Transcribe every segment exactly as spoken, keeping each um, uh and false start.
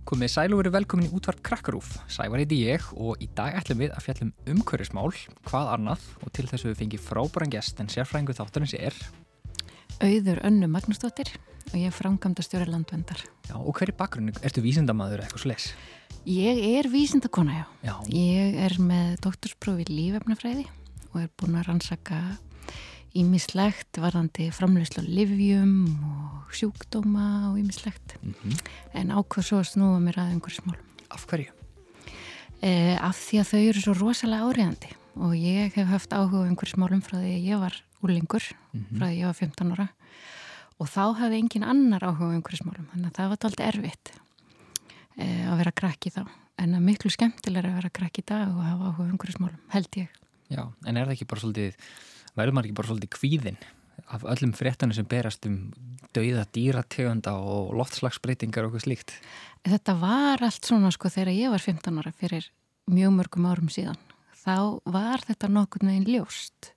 Komið sæl og verið velkomin í útvarp Krakkarúf. Sævar heiti ég og í dag ætlum við að fjalla um umhverfismál, hvað annað, og til þess að við fengið frábæran gest en sérfræðingur þáttarins er Auður Önnu Magnúsdóttir og ég er framkvæmdastjóri Landverndar. Já, og hver er bakgrunn? Ertu vísindamaður eða eitthvað svoleiðis? Ég er vísindakona, já. Já. Ég er með doktorspróf í lífefnafræði og er búin að rannsaka ýmislegt varðandi framleiðslu á lyfjum og sjúkdóma og ýmislegt. Mm-hmm. En ákvað svo að snúa mér að umhverfismálum. Af hverju? E, af því að þau eru svo rosalega áríðandi og ég hef haft áhuga á umhverfismálum frá því að ég var úlingur, mm-hmm. frá því að ég var fimmtán ára og þá hafði engin annar áhuga á umhverfismálum, þannig að það var dálítið erfitt e, að vera krakki þá, en að miklu skemmtilega að vera krakki í dag og hafa áhuga á umhverfismálum, held ég. Já, en er það ekki bara svolítið, verður maður ekki bara svolítið kvíðinn af öllum fréttanum sem berast um dauða dýrategunda og loftslagsbreytingar og eitthvað slíkt? Þetta var allt svona sko þegar ég var fimmtán ára fyrir mjög mörgum árum síðan. Þá var þetta nokkurn veginn ljóst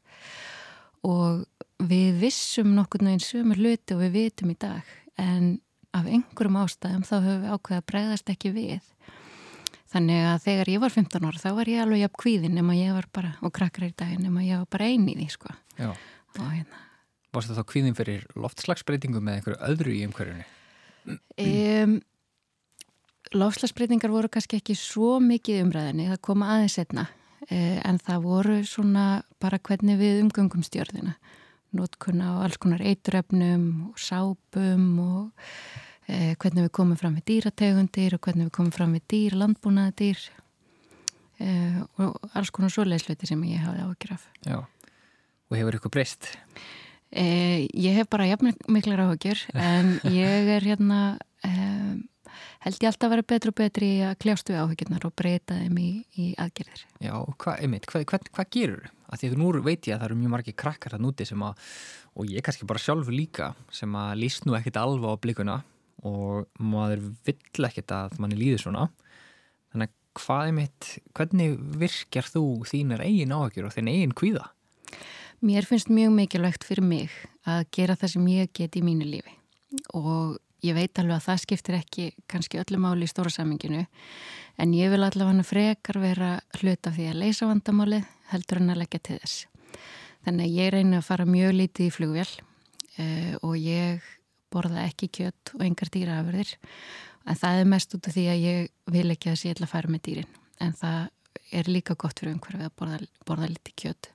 og við vissum nokkurn veginn sömu hluti og við vitum í dag en af einhverjum ástæðum þá höfum við ákveðið að bregðast ekki við. Þannig að þegar ég var fimmtán ára þá var ég alveg jafn kvíðin nema ég var bara, og krakkar í dag nema ég var bara ein í því sko. Já. Og hérna. Varstu þá kvíðin fyrir loftslagsbreytingum með einhverju öðru í umhverjunni? Um, loftslagsbreytingar voru kannski ekki svo mikið umræðinni, það kom aðeins setna. En það voru svona bara hvernig við umgöngum stjörðina. Notkun á alls konar eiturefnum og sápum og eh, hvernig við komum fram við dýrategundir og hvernig við komum fram við dýr, landbúnaðadýr eh, og alls konar svoleiðisluti sem ég hafði áhyggjur af. Já, og hefur ykkur breyst? Eh, ég hef bara jafn miklar áhyggjur en ég er hérna... Eh, held ég alltaf að vera betri og betri í að kljást við áhyggjurnar og breyta þeim í, í aðgerðir. Já, hvað, einmitt, hvað, hvað, hvað gerur þú? Af því að nú veit ég að það eru mjög margir krakkar að núti sem að, og ég kannski bara sjálfur líka, sem að líst nú ekkit alveg á blikuna og maður vill ekkit að manni líður svona. Þannig að hvað einmitt, hvernig virkjar þú þínar eigin áhyggjur og þín eigin kvíða? Mér finnst mjög mikilvægt fyrir mig að gera það sem ég get í mínu lífi og ég veit alveg að það skiptir ekki kannski öllu máli í stóra saminginu en ég vil allavega frekar vera hluta af því að leysa vandamálið heldur en að leggja til þess. Þannig að ég reyni að fara mjög lítið í flugvél uh, og ég borða ekki kjöt og engar dýraafurðir en það er mest út af því að ég vil ekki að sé að fara með dýrin en það er líka gott fyrir umhverfið að borða, borða lítið kjöt.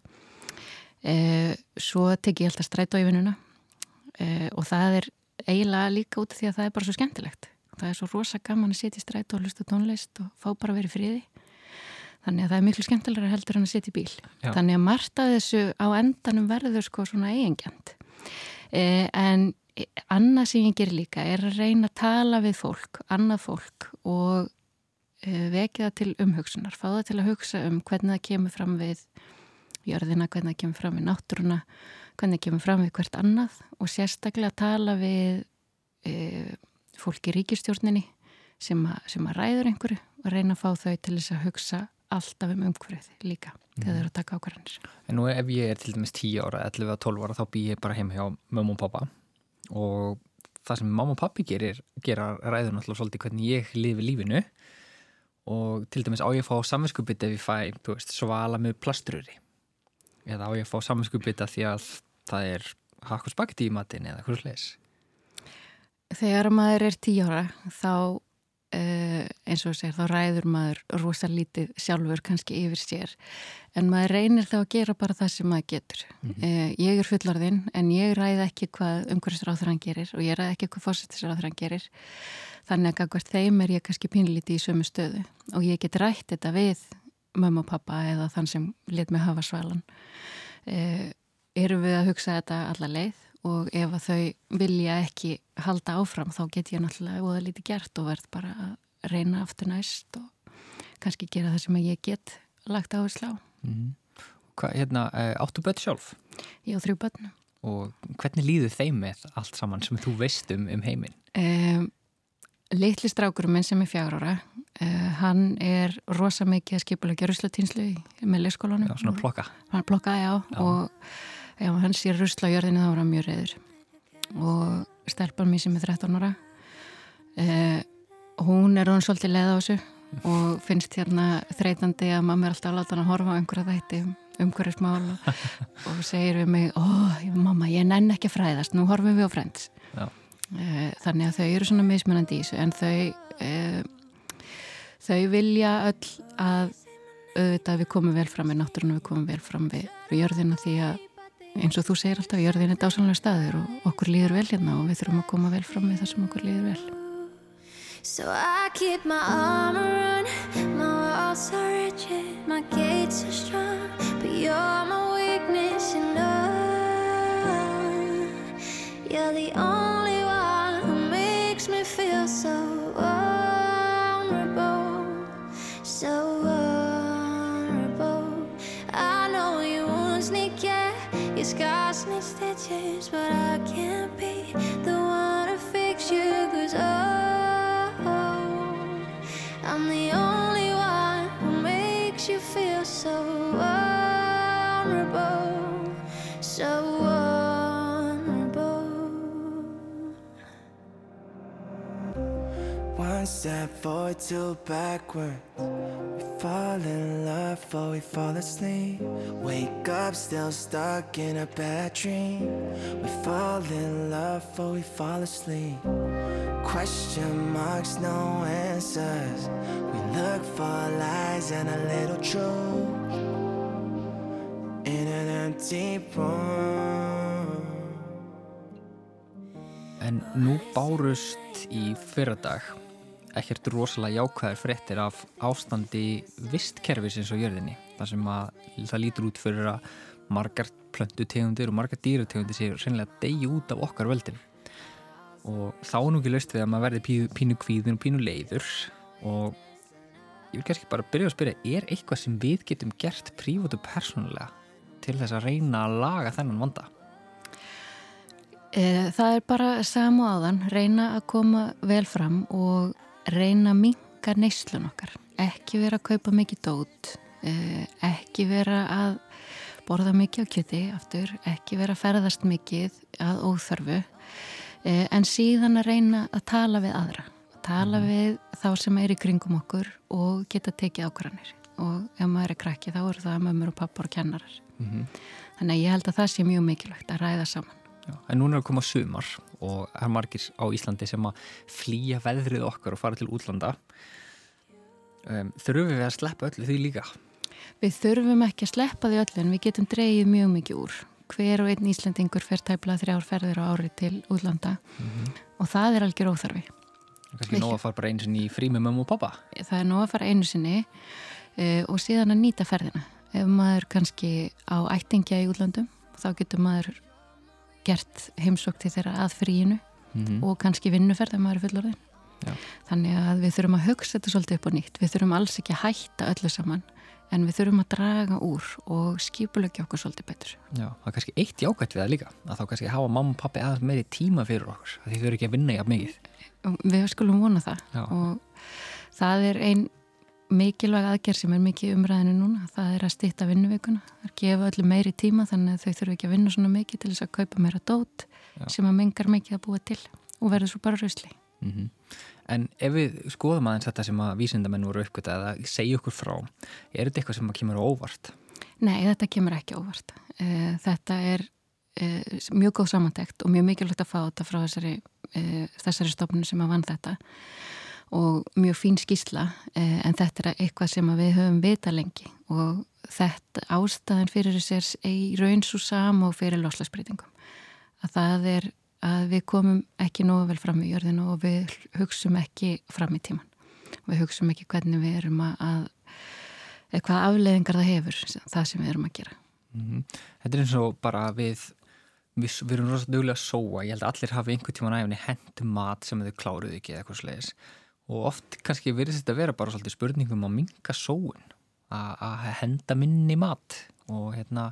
Uh, svo tek ég alltaf strætó í vinnuna uh, og það er eiginlega líka út af því að það er bara svo skemmtilegt. Það er svo rosa gaman að sitja í strætó og hlusta tónlist og fá bara að vera í friði. Þannig að það er miklu skemmtilegra heldur en að sitja í bíl. Já. Þannig að margt af þessu á endanum verður sko svona eigingjant. Eh, en annað sem ég ger líka er að reyna að tala við fólk, annað fólk og eh, vekja það til umhugsunar. Fá það til að hugsa um hvernig það kemur fram við jörðina, hvernig það kemur fram við náttúruna, hvernig kemur fram við hvert annað og sérstaklega að tala við e, fólk í ríkisstjórninni sem, a, sem að ræður einhverju og reyna að fá þau til þess að hugsa alltaf um umhverfið líka mm. þegar þau eru að taka ákvarðanir. En nú ef ég er til dæmis tíu ára, ellefu eða tólf ára þá bý ég bara heima hjá mömmu og pappa og það sem mamma og pappi gerir gera ræður náttúrulega svolítið hvernig ég lifi lífinu og til dæmis á ég að fá samviskubit ef ég fæ, þú veist, svala með plaströri eða á ég að fá samviskubita því að það er hakk og spagetti í matinn eða hversu leis? Þegar maður er tíu ára þá uh, eins og segir þá ræður maður rosa lítið sjálfur kannski yfir sér en maður reynir þá að gera bara það sem maður getur. Mm-hmm. Uh, ég er fullorðinn en ég ræð ekki hvað umhverfisráðherrann gerir og ég ræð ekki hvað forsætisráðherrann gerir þannig að gagnvart þeim er ég kannski pínlítið í sömu stöðu og ég get rætt þetta við mamma og pappa eða þann sem lét mig hafa svalan. Uh, erum við að hugsa þetta alla leið og ef að þau vilja ekki halda áfram þá get ég náttúrulega voða lítið gert og verð bara að reyna aftur næst og kannski gera það sem ég get lagt áherslu á. Mm. Hva, hérna, áttu börn sjálf? Ég á þrjú börn. Og hvernig líður þeim með allt saman sem þú veist um, um heiminn? Um, litli strákurinn minn sem er fjögur ára, uh, hann er rosa mikið að skipuleggja ruslatínslu með leikskólanum. Já, svona plokka. Hann plokka, já, já. Og já, hann sér rusla á jörðinu þá var hann mjög reiður. Og stelpan mín sem er þrettán ára, uh, hún er hún svolítið leið á þessu og finnst hérna þreytandi að mamma er alltaf að láta hann að horfa á einhverja þætti um umhverfismál og, og segir við mig, ó, mamma, ég nenn ekki að fræðast, nú horfum við á Friends. Já. Þannig að þau eru svona mismunandi í þessu, en þau e, þau vilja öll að auðvitað við komum vel fram við náttúruna, við komum vel fram við jörðina, því að eins og þú segir alltaf, jörðin er dásamlega staður og okkur líður vel hérna og við þurfum að koma vel fram við það sem okkur líður vel. So I keep my arm around, my walls are rigid, my gates are strong, but you're my weakness, you know. You're the only one who makes me feel so vulnerable, so vulnerable. I know you won't sneak, yeah, your scars need stitches, but I can't be the one to fix you, 'cause oh, I'm the only one who makes you feel so vulnerable, so vulnerable. One step forward, two backwards. We fall in love before we fall asleep. Wake up still stuck in a bad dream. We fall in love before we fall asleep. Question marks, no answers. We look for lies and a little truth in an empty room. En nú bárust í fyrradag ekkert rosalega jákvæðar fréttir af ástandi vistkerfisins á jörðinni. Það sem að það lítur út fyrir að margar plöntutegundir og margar dýrategundir séu sennilega deyja út af okkar völdin. Og þá er nú ekki laust við að maður verði pínu, pínu kvíðin og pínu leiður, og ég vil kannski bara byrja að spyrja, er eitthvað sem við getum gert prívat og persónulega til þess að reyna að laga þennan vanda? Það er bara sama áðan, reyna að koma vel fram og reyna að minnka neyslun okkar, ekki vera að kaupa mikið dót, ekki vera að borða mikið á kjöti aftur, ekki vera að ferðast mikið að óþörfu, en síðan að reyna að tala við aðra, tala mm. við þá sem er í kringum okkur og geta tekið ákvarðanir, og ef maður er krakki þá eru það mömmur og pappar og kennarar. Mm-hmm. Þannig að ég held að það sé mjög mikilvægt að ræða saman. Já, en núna er að koma sumar og það er margir á Íslandi sem að flýja veðrið okkar og fara til útlanda. Um, þurfum við að sleppa öllu því líka? Við þurfum ekki að sleppa því öllu, en við getum dregið mjög mikið úr. Hver og einn Íslendingur fer tæplega þrjár ferðir á ári til útlanda mm-hmm. og það er algjör óþarfi. Kannski nóg að fara bara einu sinni í frí með mömmu og pappa? Það er nóg að fara einu sinni uh, og síðan að nýta ferðina. Ef maður kannski á ættingja í útlandum, þá getur maður gert heimsókn til þeirra að fríinu mm-hmm. og kannski vinnuferð ef maður er fullorðinn. Já. Þannig að við þurfum að hugsa þetta svolítið upp á nýtt. Við þurfum alls ekki að hætta öllu saman, en við þurfum að draga úr og skipuleggja okkur svolítið betur. Já, það er kannski eitt jákvætt við það líka, að þá kannski hafa mamma og pappi aðeins meiri tíma fyrir okkur, að því þau eru ekki að vinna jafn mikið. Við skulum vona það. Já. Og það er ein mikilvæg aðgerð sem er mikið umræðinu núna, það er að stytta vinnuvikuna, að gefa öllu meiri tíma, þannig að þau þurfu ekki að vinna svona mikið til þess að kaupa meira dót Já. Sem að mengar mikið að búa til og verður svo bara rusli. Mm-hmm. En ef við skoðum aðeins þetta sem að vísindamenn voru uppgötað eða segja okkur frá, er þetta eitthvað sem að kemur á óvart? Nei, þetta kemur ekki á óvart. Þetta er mjög góð samantekt og mjög mikilvægt að fá þetta frá þessari, þessari stofnun sem að vann þetta og mjög fín skýrsla, en þetta er eitthvað sem að við höfum vita lengi og þetta ástæðan fyrir þess í raun svo sama og fyrir loftslagsbreytingum. Að það er að við komum ekki nógu vel fram í jörðinu og við hugsum ekki fram í tíman. Við hugsum ekki hvernig við erum að, hvað afleiðingar það hefur, það sem við erum að gera. Mm-hmm. Þetta er eins og bara við, við, við erum rosa duglega að sóa. Ég held að allir hafi einhvern tímann æfni hentum mat sem þau kláruðu ekki eða eitthvað slegis. Og oft kannski virðist þetta vera bara svolítið spurningum að minnka sóun, að henda minni mat og hérna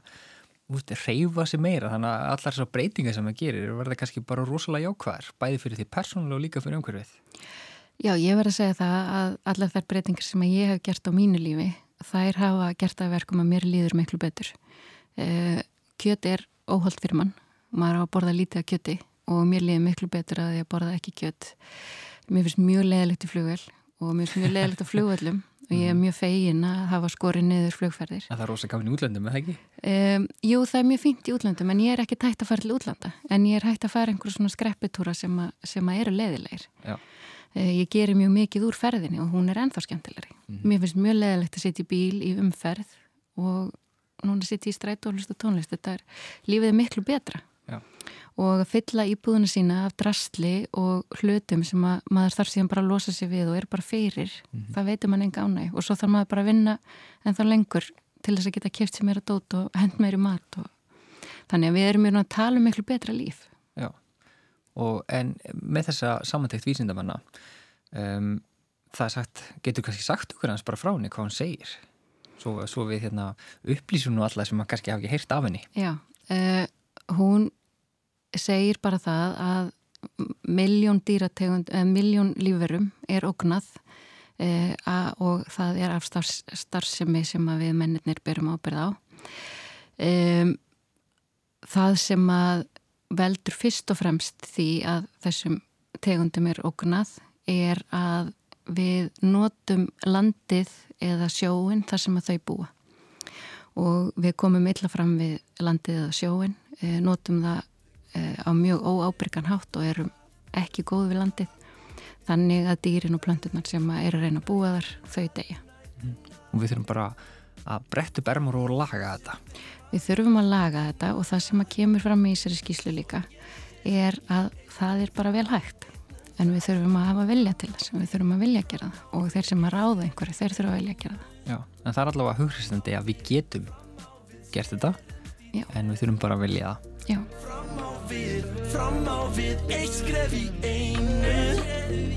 reyfa sig meira, þannig að allar þessar breytingar sem það gerir verða kannski bara rosalega jákvæðar, bæði fyrir því persónulega og líka fyrir umhverfið. Já, ég verð að segja það að allar þær breytingar sem ég hef gert á mínu lífi, þær hafa gert að verkum að mér líður miklu betur. Kjöt er óhollt fyrir mann, maður á að borða lítið af kjöti og mér líður miklu betur að ég borða ekki kjöt. mér finnst mjög leiðilegt í flugvél og mér finnst mjög leiðilegt á flugvöllum og ég er mjög fegin að hafa skorið niður flugferðir. En það er rosa gaman í útlöndum, er það ekki? Um, jú, það er mjög fínt í útlöndum en ég er ekki hægt að fara til útlanda en ég er hægt að fara einhverjum svona skreppitúra sem, a, sem að eru leiðilegir. Já. Uh, ég gerir mjög mikið úr ferðinni og hún er ennþá skemmtilegri. Mm. Mér finnst mjög leiðilegt að sitja í bíl í umferð og núna sitja í strætó og hlusta tónlist. Þetta er, lífið er miklu betra. Já. Og að fylla íbúðuna sína af drasli og hlutum sem að maður þarf síðan bara að losa sig við og er bara fyrir, mm-hmm. það veitur mann enga ánæg og svo þarf maður bara að vinna en þá lengur til þess að geta keypt sér meira dót og hent meiri mat og þannig að við erum mjög að tala um miklu betra líf. Já, og en með þessa samantekt vísindamanna um, það er sagt, getur kannski sagt okkur hans bara frá henni hvað hann segir svo, svo við hérna upplýsum nú alla sem maður kannski hafa ekki heyrt af henni. Já, uh, hún segir bara það að miljón dýrategund, eða miljón lífverum er ógnað e, að, og það er af starfs, starfsemi sem að við mennirnir berum ábyrgð á. E, það sem að veldur fyrst og fremst því að þessum tegundum er ógnað er að við notum landið eða sjóin þar sem að þau búa og við komum illa fram við landið eða sjóin, e, notum það á mjög óábyrgan hátt og erum ekki góð við landið þannig að dýrin og plönturnar sem eru að reyna að búa þar, þau deyja. Mm. Og við þurfum bara að bretta upp ermar og laga þetta. Við þurfum að laga þetta og það sem að kemur fram í þessari skýrslu líka er að það er bara vel hægt en við þurfum að hafa vilja til þess, við þurfum að vilja að gera það og þeir sem að ráða einhverju, þeir þurfum að vilja að gera það. Já, en það er allavega hughristandi að við getum gert þetta. Já. En við þurfum bara að vilja það. Já. Fram á við, fram á við, eitt skref í einu.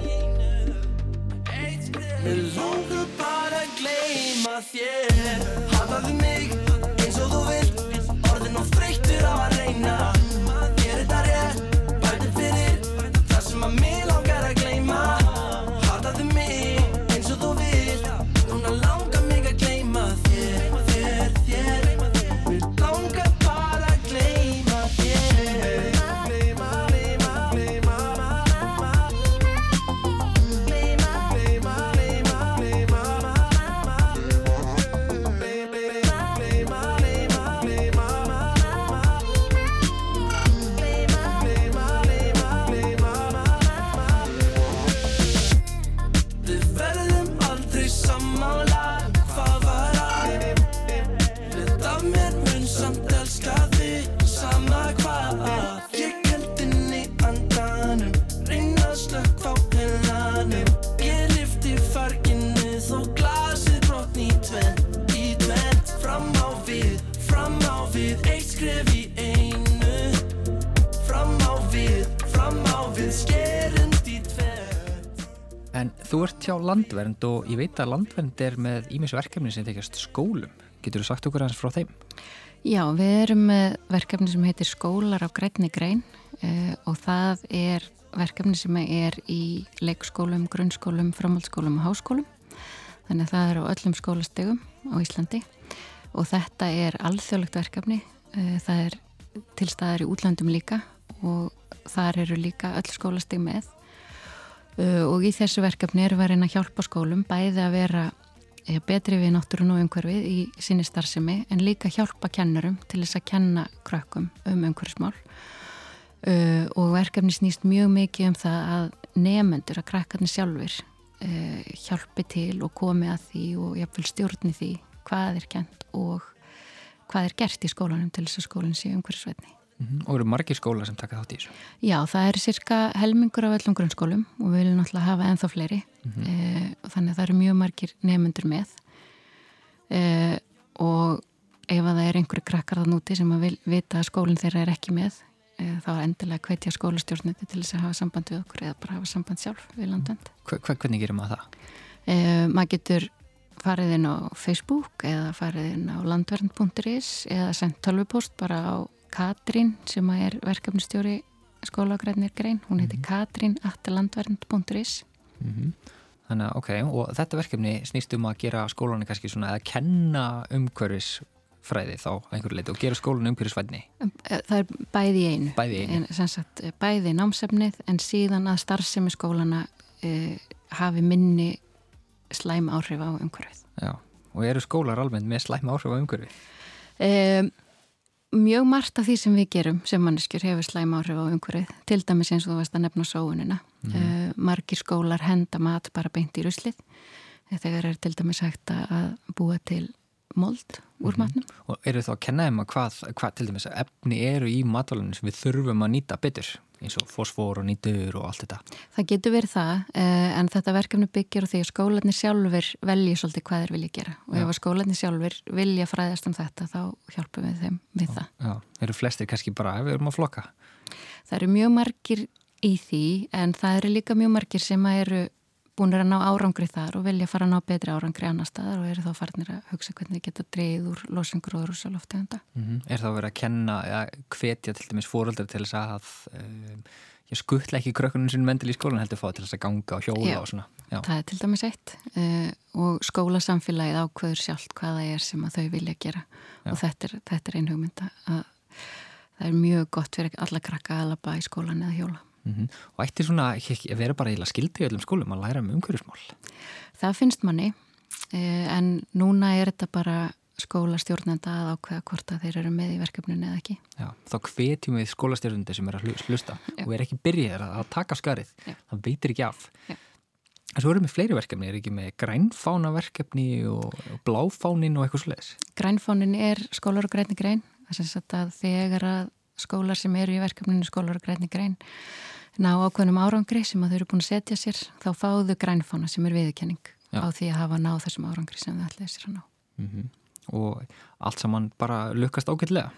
Mér langar bara að gleyma þér. Hataðu mig eins og þú vilt, orðin og þreyttur á að reyna. Gerir þetta rétt, bætir fyrir það sem að mig langar að gleyma. Hataðu mig eins og þú vilt, núna langar mig að gleyma þér, þér, þér. Mér langar bara að gleyma þér. Gleyma, gleyma, gleyma, gleyma, gleyma, gleyma, gleyma, gleyma, gleyma, gleyma, við verðum aldrei sammála, hvað var að? Hlut af mér mun samt elska þig, sama hvað að. Ég held inn í andanum, reyna að slökkva á heilanum. Ég lyfti farginu þó glasið brotni í tvennt, í tvennt. Fram á við, fram á við, eitt skref í einu. Fram á við, fram á við, skerend í tvennt. En þú ert hjá Landvernd og ég veit að Landvernd er með ýmis verkefni sem tekjast skólum. Getur þú sagt okkur aðeins frá þeim? Já, við erum með verkefni sem heitir Skólar á grænni grein uh, og það er verkefni sem er í leikskólum, grunnskólum, framhaldsskólum og háskólum. Þannig að það er á öllum skólastigum á Íslandi og þetta er alþjóðlegt verkefni. Uh, það er til staðar í útlöndum líka og þar eru líka öll skólastig með. Uh, og í þessu verkefni erum við að reyna að hjálpa skólum bæði að vera uh, betri við náttúrun og umhverfið í sinni starfsemi en líka hjálpa kennurum til þess að kenna krökkum um umhverfismál uh, og verkefni snýst mjög mikið um það að nemendur, að krakkarnir sjálfur uh, hjálpi til og komi að því og jafnvel stjórni því hvað er kennt og hvað er gert í skólanum til þess að skólinn sé umhverfisvænni. Mm-hmm. Og eru margir skólar sem taka þátt í þessu? Já, það er cirka helmingur af öllum grunnskólum og við viljum náttúrulega hafa ennþá fleiri mm-hmm. e, og þannig að það eru mjög margir nemendur með e, og ef að það er einhverju krakkar þann úti sem að vil, vita að skólinn þeirra er ekki með e, þá er endilega hvetja skólastjórnandi til þess að hafa samband við okkur eða bara hafa samband sjálf við Landvernd. Hvernig gerir maður það? E, maður getur farið inn á Facebook eða farið inn á landvernd punktur is eða sendt tölvupóst bara á Katrín sem er verkefnistjóri Skóla á grænni grein, hún heitir mm-hmm. Katrín at landvernd punktur is. Mm-hmm. Þannig að ok, og þetta verkefni snýst um að gera skólanum kannski svona eða kenna umhverfisfræði þá einhverju leiti og gera skólanum umhverfisvænni. Það er bæði í einu. Bæði í einu. En, sem sagt, bæði námsefnið en síðan að starfsemi skólana uh, hafi minni slæm áhrif á umhverfið. Já, og eru skólar almennt með slæm áhrif á umhverfið? Um, mjög margt af því sem við gerum sem manneskjur hefur slæm áhrif á umhverfið, til dæmis eins og þú veist að nefna sóunina. Mm. Uh, margir skólar henda mat bara beint í ruslið, þegar er til dæmis hægt að búa til mold úr mm. matnum. Og eru þá að kenna þeim að hvað, hvað til dæmis efni eru í matvælunum sem við þurfum að nýta betur, eins og fosfór og nýtur og allt þetta? Það getur verið það, en þetta verkefni byggir á því að skólarnir sjálfur velji svolítið hvað þeir vilja gera. Og já. Ef að skólarnir sjálfur vilja fræðast um þetta, þá hjálpum við þeim við já, það. Já, eru flestir kannski bara ef við erum að flokka? Það eru mjög margir í því, en það eru líka mjög margir sem eru búinir að ná árangri þar og vilja fara að ná betri árangri annar staðar og eru þá farnir að hugsa hvernig þið geta dreigð úr losun gróðurhúsalofttegunda. Mm-hmm. Er þá verið að kenna, ja, hvetja til dæmis foreldrar til þess að um, ég skuttla ekki krökkunum sinni mendil í skólan heldur fá til þess að ganga og hjóla Já, og svona? Já, það er til dæmis eitt uh, og skólasamfélagið ákveður sjálft hvaða er sem að þau vilja gera. Já. Og þetta er, þetta er ein hugmynda að það er mjög gott fyrir alla krakka að labba í skólan eða hjóla. Mm-hmm. Og ætti svona að vera bara eiginlega skildi í öllum skólum að læra um umhverfismál? Það finnst manni, en núna er þetta bara skólastjórnenda að ákveða hvort að þeir eru með í verkefninu eða ekki. Já, þá hvetjum við skólastjórnenda sem er að hlusta Já. Og er ekki byrjaðir að taka skarið, Já. Það veitir ekki af. Já. En svo erum við fleiri verkefni, er ekki með grænfánaverkefni og, og bláfánin og eitthvað svoleiðis? Grænfánin er skólar og grænni grein, þess að þegar að skólar sem eru í verkefninu skólar og grænni grein ná ákveðnum árangri sem að þau eru búin að setja sér, þá fáðu grænfána sem er viðurkenning Já. Á því að hafa náð þessum árangri sem þau ætlaði sér að ná. Mm-hmm. Og allt saman bara lukkast ágætlega?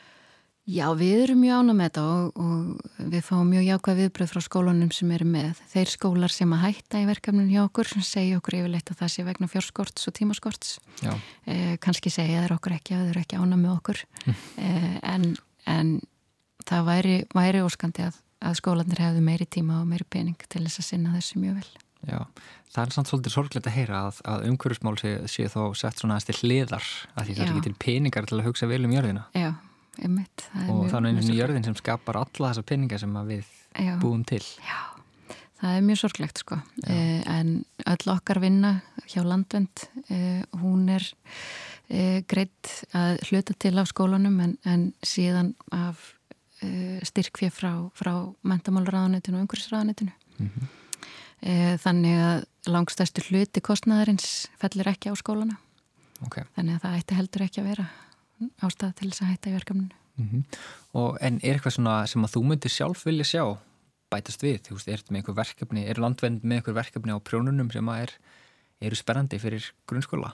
Já, við erum mjög ánægð með þetta og, og við fáum mjög jákvæð viðbröð frá skólanum sem eru með. Þeir skólar sem að hætta í verkefninu hjá okkur segja okkur yfirleitt að það sé vegna fjárskorts og tímaskorts. Eh, kannski segja þeir okkur ekki að þeir eru ekki ánægð með okkur eh, en, en það væri, væri óskandi að að skólanir hefðu meiri tíma og meiri pening til þess að sinna þessu mjög vel. Já, það er samt svolítið sorglegt að heyra að, að umhverfismál sé, sé þá sett svona aðeins til hliðar að því það er ekki til peningar til að hugsa vel um jörðina. Já, einmitt. Það og þannig einu jörðin sem skapar alla þessa peninga sem við Já. Búum til. Já, það er mjög sorglegt sko. Eh, en öll okkar vinna hjá Landvernd, eh, hún er eh, greidd að hluta til á skólanum en, en síðan af styrkfér frá, frá menntamálráðuneytinu og umhverfisráðuneytinu. Mm-hmm. Þannig að langstæstu hluti kostnaðarins fellir ekki á skólana. Okay. Þannig að það ætti heldur ekki að vera ástæða til þess að hætta í verkefninu. Mm-hmm. Og en er eitthvað svona sem að þú myndir sjálf vilja sjá bætast við? Þú veist, er þetta með einhver verkefni, er Landvernd með einhver verkefni á prjónunum sem að er, eru spennandi fyrir grunnskóla?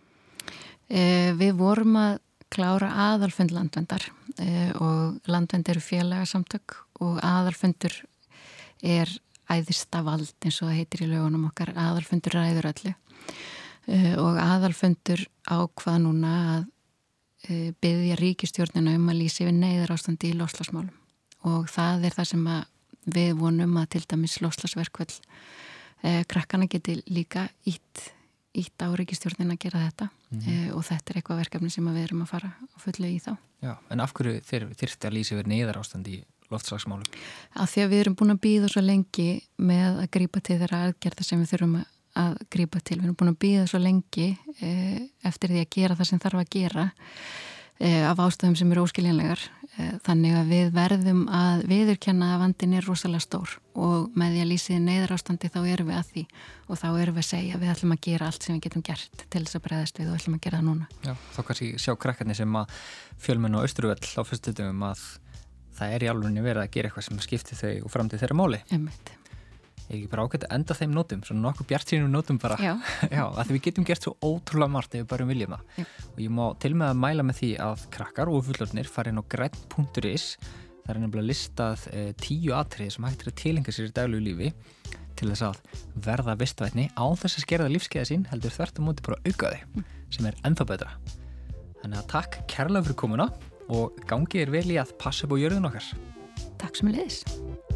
Eh, við vorum að klára aðalfund Landverndar eh, og Landvernd eru félagasamtök og aðalfundur er æðista vald eins og það heitir í lögunum okkar, aðalfundur ræður öllu eh, og aðalfundur ákvað núna að eh, biðja ríkisstjórnina um að lýsa yfir neyðarástandi í loftslagsmálum og það er það sem að við vonum að til dæmis loftslagsverkvöld eh, krakkana geti líka ítt ítt á ríkisstjórnin að gera þetta mm. e, og þetta er eitthvað verkefni sem við erum að fara að fullu í þá. Já, en af hverju þeir þyrfti að lýsa yfir neyðarástand í loftslagsmálum? Af því að við erum búin að bíða svo lengi með að grípa til þeirra aðgerða sem við þurfum að grípa til. Við erum búin að bíða svo lengi e, eftir því að gera það sem þarf að gera e, af ástæðum sem eru óskiljanlegar. E, þannig að við verðum að viðurkenna að vandin er rosalega stór og með því að lýsa í neyðarástandi þá erum við að því og þá erum við að segja að við ætlum að gera allt sem við getum gert til þess að bregðast við og ætlum að gera það núna. Já, þá kannski sjá krakkarnir sem að Fjölmenn og Austurvöll á fyrstutum að það er í alvegni verið að gera eitthvað sem skiptir þau og framtíð þeirra máli. Einmitt. Er ekki bara ágætt að enda þeim nótum, svona nokkuð bjartsýnum nótum bara. Já. Já, að því við getum gert svo ótrúlega margt ef við bara viljum það. Já. Og ég má til með að mæla með því að krakkar og fullorðnir fara inn á grænn punktur is. Það er nefnilega listað eh, tíu atriði sem hægt er að tilenga sér í daglegu lífi til þess að verða vistvænni án þess að skerða lífskeiða sín, heldur þvert á móti bara auka þau, mm. sem er ennþá betra. Þannig að takk kærlega fyrir komuna og gangið er vel í að passa upp á jörðin okkar. Takk sem er leiðis.